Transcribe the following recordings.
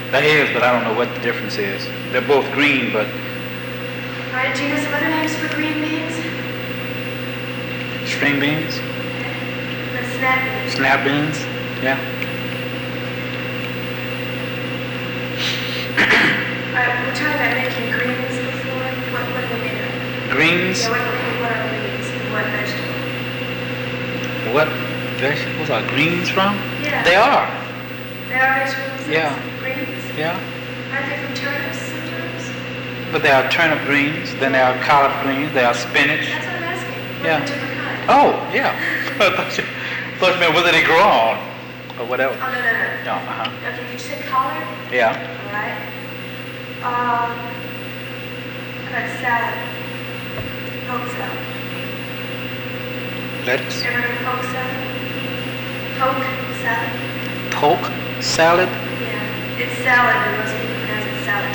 That is, but I don't know what the difference is. They're both green, but... All right, do you know some other names for green beans? String beans? The snap beans. Snap beans? Yeah. All right, we're talking about making greens before. What are they made of? Greens? Yeah, what are greens? What vegetable? What vegetables are greens from? Yeah. They are. They are vegetables? Yeah. Greens? Yeah. Aren't they from turnips sometimes? But there are turnip greens, then there are collard greens, there are spinach. That's what I'm asking. What Yeah. are the different kinds? Oh, yeah. I thought you meant whether they grow on or whatever. Oh, no. No, uh-huh. Okay, you said collard? Yeah. All right. How about salad? Poke salad. Lettuce. Ever heard of poke salad? Poke salad? Poke salad. Yeah. It's salad, but most people pronounce it salad.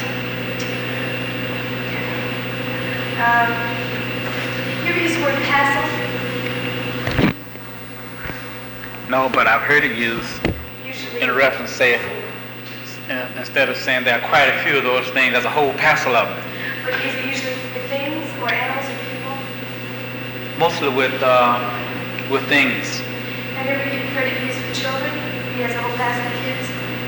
You ever use the word passel? No, but I've heard it used Usually. in reference, say, instead of saying there are quite a few of those things, there's a whole passel of them. But is it usually with things or animals or people? Mostly with things. Have you ever heard it used for children? He has a whole passel of kids.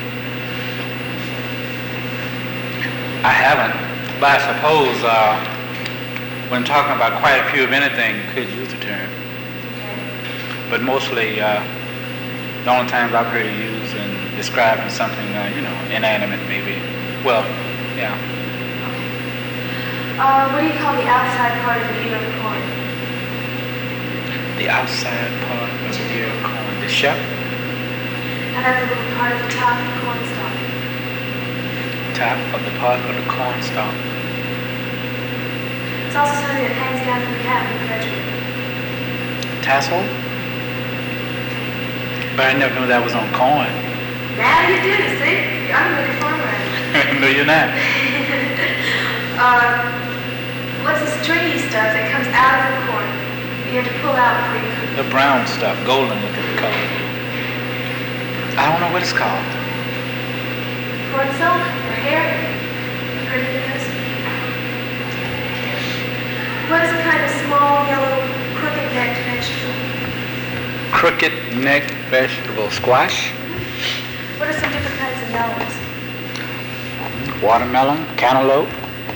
I haven't, but I suppose when talking about quite a few of anything, you could use the term. Okay. But mostly, the only times I've heard it used in describing something, inanimate maybe. Well, yeah. What do you call the outside part of the ear of corn? The outside part of the ear of corn. The shell? How about the little part of the top of the corn stalk? Top of the part of the corn stalk. It's also something that hangs down from the cap when you graduate. Tassel? But I never knew that was on corn. Now you do, see? I'm a good farmer. No, you're not. What's the stringy stuff that comes out of the corn? You have to pull out before you cook it. The brown stuff, golden looking color. I don't know what it's called. Corn silk or hair? Pretty good. What is a kind of small, yellow, crooked-necked vegetable? Crooked-necked vegetable. Squash? What are some different kinds of melons? Watermelon? Cantaloupe?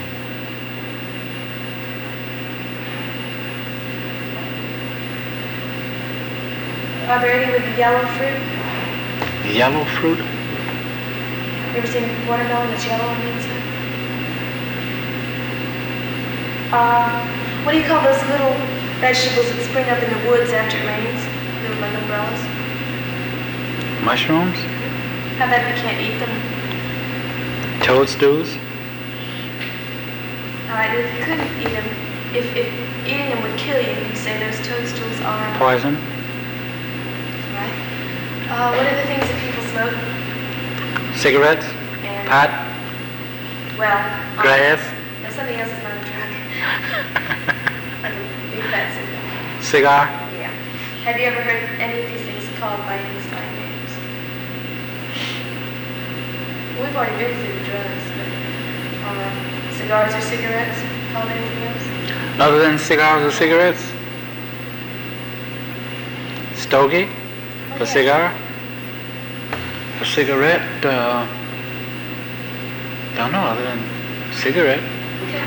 Are there any with the yellow fruit? Yellow fruit? You ever seen watermelon that's yellow on the inside? What do you call those little vegetables that spring up in the woods after it rains? They look like umbrellas. Mushrooms? How about if you can't eat them? Toadstools? Alright, if you couldn't eat them, if eating them would kill you, you'd say those toadstools are... Poison? Right. What are the things that people smoke? Cigarettes? And, Pot? well... Grass? No, something else is not a drug. Like a big fat cigarette. Cigar? Yeah. Have you ever heard any of these things called by any slang names? We've already been through the drugs, but cigars or cigarettes called anything else? Other than cigars or cigarettes? Stogie? For cigar? For cigarette? Don't know other than cigarette. Okay.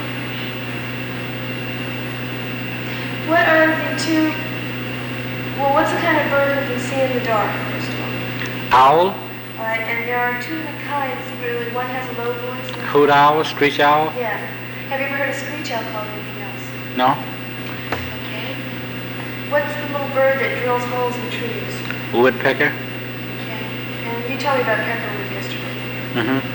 What are the two... Well, what's the kind of bird we can see in the dark, first of all? Owl? Alright, and there are two kinds, really. One has a low voice. And Hoot owl? Screech owl? yeah. Have you ever heard a screech owl called anything else? No? Okay. What's the little bird that drills holes in trees? Woodpecker? Okay. And you told me about peckerwood yesterday. Mm-hmm.